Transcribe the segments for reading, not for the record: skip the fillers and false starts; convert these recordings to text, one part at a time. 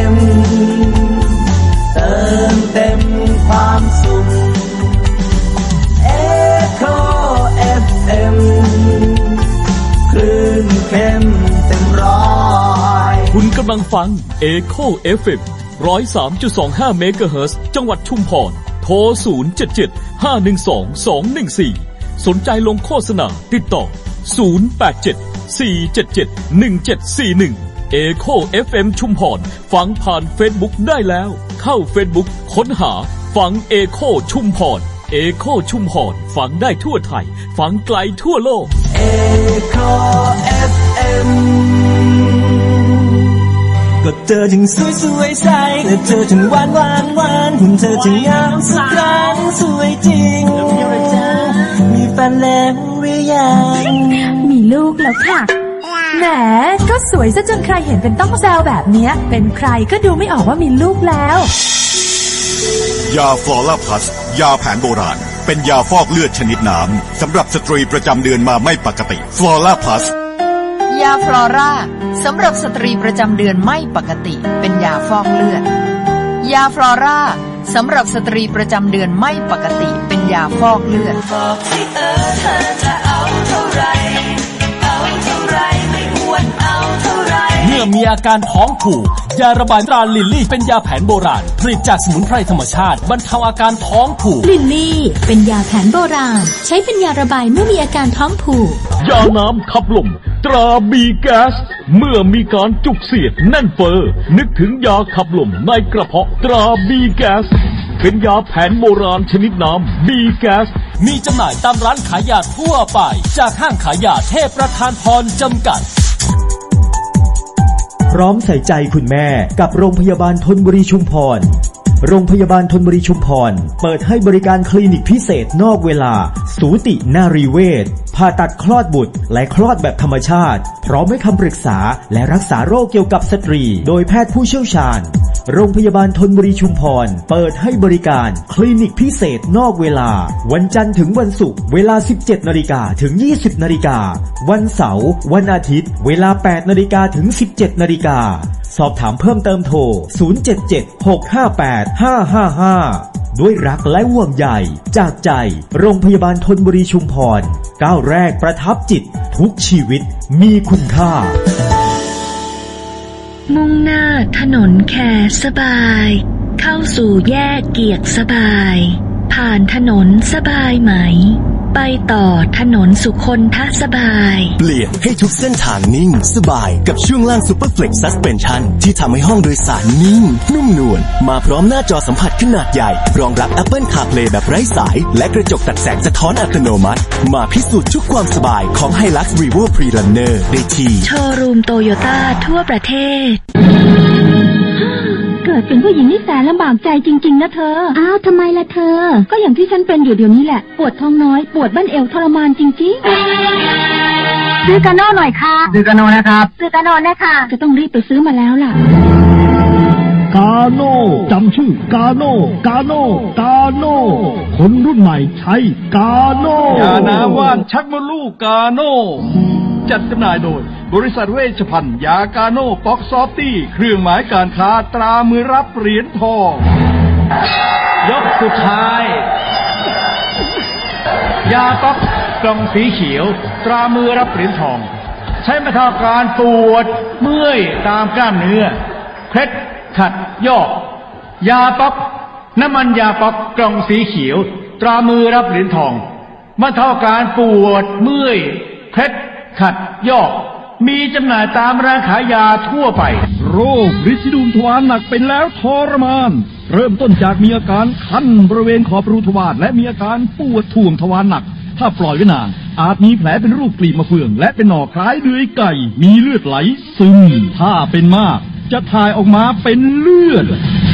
FM เติมเต็มความสุข Echo FM คลื่นเข้มเต็มร้อยคุณกำลังฟัง Echo FM 103.25 เมกะเฮิรตซ์จังหวัดชุมพรโทร 077-512-214 สนใจลงโฆษณาติดต่อ 087-477-1741 Echo FM ชุมพรฟังผ่าน Facebook ได้แล้วเข้า Facebook ค้นหาฟัง Echo ชุมพร Echo ชุมพรฟังได้ทั่วไทยฟังไกลทั่วโลก Echo FM ก็เธอจึงสวยใสและเธอจึงหวานหุ่นเธอจึงงามสักครั้งสวยจริงมีแฟนแล้วหรือยังมีลูกแล้วค่ะแหมก็สวยซะจนใครเห็นเป็นต้องแซวแบบนี้เป็นใครก็ดูไม่ออกว่ามีลูกแล้วยาฟลอร่าพลัสยาแผนโบราณเป็นยาฟอกเลือดชนิดน้ำสำหรับสตรีประจำเดือนมาไม่ปกติฟลอร่าพลัสยาฟลอร่าสำหรับสตรีประจำเดือนไม่ปกติเป็นยาฟอกเลือดยาฟลอร่าสำหรับสตรีประจำเดือนไม่ปกติเป็นยาฟอกเลือดบอกที่เธอจะเอาเท่าไรไม่ควรเอาเท่าไรเมื่อมีอาการท้องผูกยาระบายตราลิลลี่เป็นยาแผนโบราณผลิตจากสมุนไพรธรรมชาติบรรเทาอาการท้องผูกลิลลี่เป็นยาแผนโบราณใช้เป็นยาระบายเมื่อมีอาการท้องผูกยาน้ำขับลมตราบีแก๊สเมื่อมีการจุกเสียดแน่นเฟ้อนึกถึงยาขับลมในกระเพาะตราบีแก๊สเป็นยาแผนโบราณชนิดน้ำบีแก๊สมีจำหน่ายตามร้านขายยาทั่วไปจากห้างขายยาเทพประธานพรจำกัดพร้อมใส่ใจคุณแม่กับโรงพยาบาลธนบุรีชุมพรโรงพยาบาลธนบุรีชุมพรเปิดให้บริการคลินิกพิเศษนอกเวลาสูตินารีเวชผ่าตัดคลอดบุตรและคลอดแบบธรรมชาติพร้อมให้คำปรึกษาและรักษาโรคเกี่ยวกับสตรีโดยแพทย์ผู้เชี่ยวชาญโรงพยาบาลธนบุรีชุมพรเปิดให้บริการคลินิกพิเศษนอกเวลาวันจันทร์ถึงวันศุกร์เวลา 17:00 นถึง 20:00 นวันเสาร์วันอาทิตย์เวลา 8:00 นถึง 17:00 นสอบถามเพิ่มเติมโทร 077-658-555 ด้วยรักและห่วงใยจากใจโรงพยาบาลธนบุรีชุมพรก้าวแรกประทับจิตทุกชีวิตมีคุณค่ามุ่งหน้าถนนแคสบายเข้าสู่แยกเกียรติสบายผ่านถนนสบายไหมไปต่อถนนสุคนทสบายเปลี่ยนให้ทุกเส้นทางนิ่งสบายกับช่วงล่างซุปเปอร์เฟล็กซ์ซัสเพนชั่นที่ทำให้ห้องโดยสารนิ่งนุ่มนวลมาพร้อมหน้าจอสัมผัสขนาดใหญ่รองรับ Apple CarPlay แบบไร้สายและกระจกตัดแสงสะท้อนอัตโนมัติมาพิสูจน์ทุกความสบายของ Hilux Revo Pre-Runner ได้ที่โชว์รูมโตโยต้าทั่วประเทศเกิดเป็นผู้หญิงนี่แสนลำบากใจจริงๆนะเธออ้าวทำไมล่ะเธอก็อย่างที่ฉันเป็นอยู่เดี๋ยวนี้แหละปวดท้องน้อยปวดบั้นเอวทรมานจริงๆซื้อกาโน่หน่อยค่ะซื้อกาโน่นะครับซื้อกาโน่นะคะจะต้องรีบไปซื้อมาแล้วล่ะกาโน่จำชื่อกาโน่กาโน่กาโน่คนรุ่นใหม่ใช้กาโน่ยาน้ำว่านชักมดลูกกาโน่จัดจำหน่ายโดยบริษัทเวชภัณฑ์ยากาโน่ป๊อกซอฟตี้เครื่องหมายการค้าตรามือรับเหรียญทองยกสุดท้ายยาป๊อกกล่องสีเขียวตรามือรับเหรียญทองใช้บรรเทาอาการปวดเมื่อยตามกล้ามเนื้อเคล็ดขัดยอกยาป๊อกน้ำมันยาป๊อกกล่องสีเขียวตรามือรับเหรียญทองบรรเทาอาการปวดเมื่อยเคล็ดขัดยอกมีจำหน่ายตามร้านขายยาทั่วไปโรคริดซีดูมทวารหนักเป็นแล้วทรมานเริ่มต้นจากมีอาการคันบริเวณขอบรูทวารและมีอาการปวดท่วงทวารหนักถ้าปล่อยไว้นานอาจมีแผลเป็นรูปกลีบมะเฟืองและเป็นหน่อคล้ายเดือยไก่มีเลือดไหลซึมถ้าเป็นมากจะถ่ายออกมาเป็นเลือด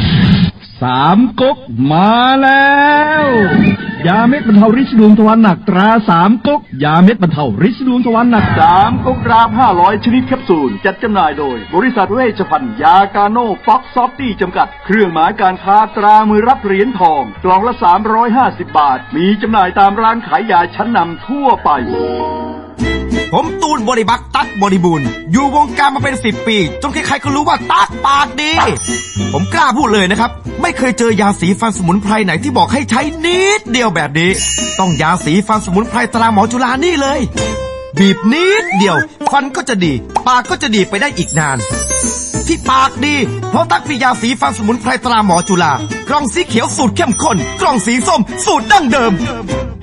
3 ก๊กมาแล้วยาเม็ดบรรเทาริดดวงทวารหนักตรา3 ก๊กยาเม็ดบรรเทาริดดวงทวารหนัก 3 ก๊กกรัม500ชนิดแคปซูลจัดจำหน่ายโดยบริษัทเวชภัณฑ์ยากาโน่ฟ็อกซอฟตี้จำกัดเครื่องหมายการค้าตรามือรับเหรียญทองกล่องละ350 บาทมีจำหน่ายตามร้านขายยาชั้นนำทั่วไปผมตูนบริบักตั๊กบริบูรณ์อยู่วงการมาเป็น10 ปีจนใครๆก็รู้ว่าตั๊กปากดีผมกล้าพูดเลยนะครับไม่เคยเจอยาสีฟันสมุนไพรไหนที่บอกให้ใช้นิดเดียวแบบนี้ต้องยาสีฟันสมุนไพรตราหมอจุฬานี่เลยบีบนิดเดียวฟันก็จะดีปากก็จะดีไปได้อีกนานที่ปากดีเพราะตั๊กมียาสีฟันสมุนไพรตราหมอจุฬากล่องสีเขียวสูตรเข้มข้นกล่องสีส้มสูตรดั้งเดิม